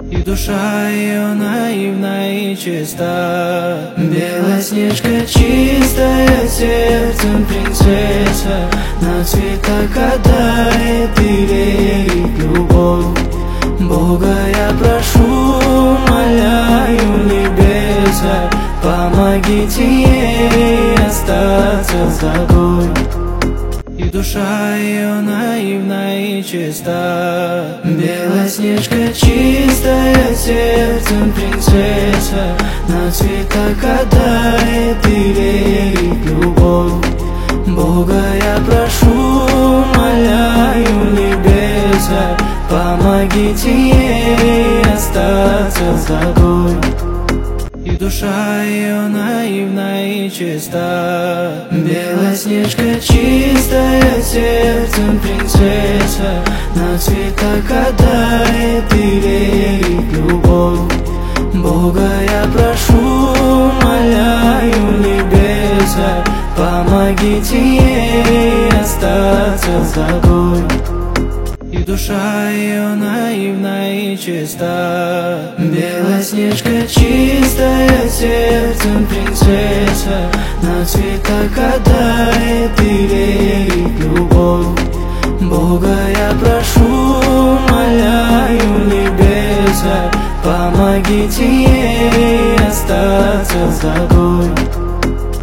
И душа ее наивна и чиста. Белоснежка чистая, сердцем принцесса, на цветах катает и верит любовь. Бога я прошу, умоляю небеса, помогите ей остаться с тобой. И душа ее наивна и чиста. Белоснежка чистая, сердцем принцесса, на цветах катает и верит любовь. Бога я прошу, умоляю небеса, помогите ей остаться с тобой. И душа ее наивна и чиста. Белоснежка чистая, сердцем принцесса, на цветах катает и верит любовь. Бога я прошу, умоляю небеса, помогите ей остаться с тобой. И душа ее наивна и чиста. Белоснежка чистая, сердцем принцесса, на цветах катает и верит любовь. Бога я прошу, умоляю небеса, помогите ей остаться с тобой.